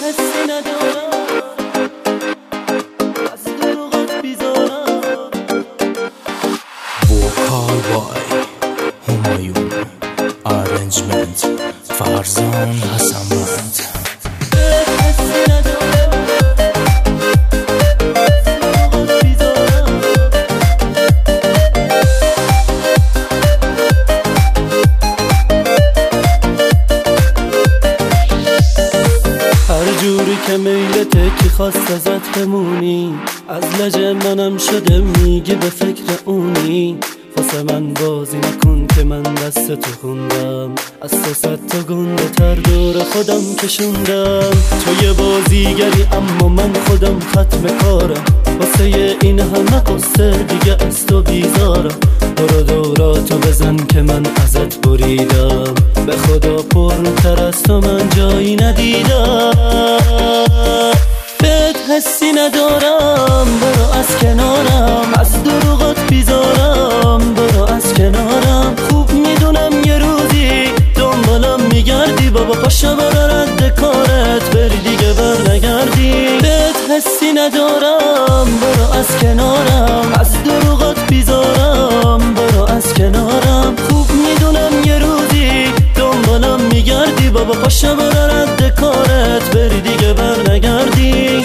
حسی ندارم، از دروغت بیزارم. وکال بای همایون، آرنجمنت فرزان حسمت. جوری که میلته کی خواست ازت بمونی، از لج منم شده میگی به فکر اونی. واسه من بازی نکن که من دست تو خوندم، از 300 تا گنده تر دور خودم کشوندم. تو یه بازیگری اما من خودم ختم کارم، واسه این همه قصه دیگه از تو بیزارم. برو دوراتو بزن که من ازت بریدم، به خدا پرتر از تو من جایی ندیدم. بهت حسی ندارم، برو از کنارم، از دروغات بیزارم. برو از کنارم، خوب میدونم یه روزی دنبالم میگردی. بابا پاشا برو رد کارت بری دیگه بر نگردی. بهت حسی ندارم، برو از کنارم، از دروغات بیزارم. برو از کنارم، خوب میدونم یه روزی دنبالم میگردی. بابا پاشا برو رد کارت بری دیگه بر نگردی.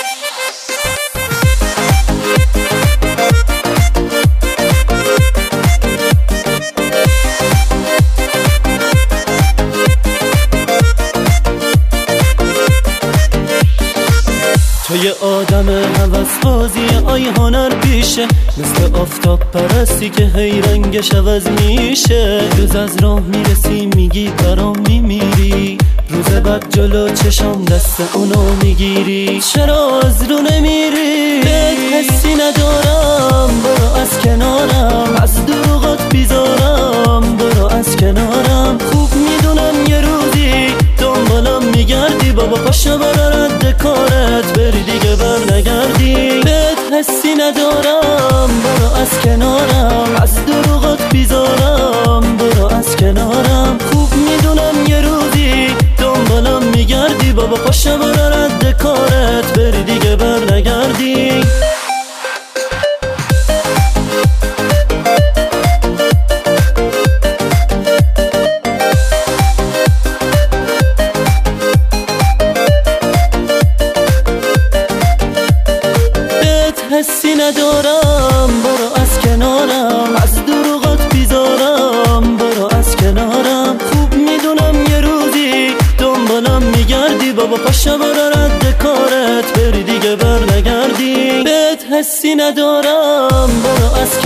تو یه آدم هوس بازی آی هنر پیشه، مثل آفتاب پرستی که هی رنگش عوض میشه. روز از راه میرسی میگی برام میمیری، روز بعد جلو چشم دست اونو میگیری. چرا از رو نمیری؟ بهت حسی ندارم، برو از کنارم، از دروغات بیزارم. برو از کنارم، خوب میدونم یه روزی دنبالم میگردی. بابا پاشا برو رد کارت بری دیگه بر نگردی. بهت حسی ندارم، برو از کنارم، از دروغات بیزارم. برو از کنارم، خوب میدونم یه روزی دنبالم میگردی. بابا پاشا برو رد کارت بری دیگه بر نگردی. حسی ندارم، برو از کنارم، از دروغات بیزارم. برو از کنارم، خوب میدونم یه روزی دنبالم میگردی. بابا پاشا برو رد کارت بری دیگه بر نگردی. بهت حسی ندارم، برو از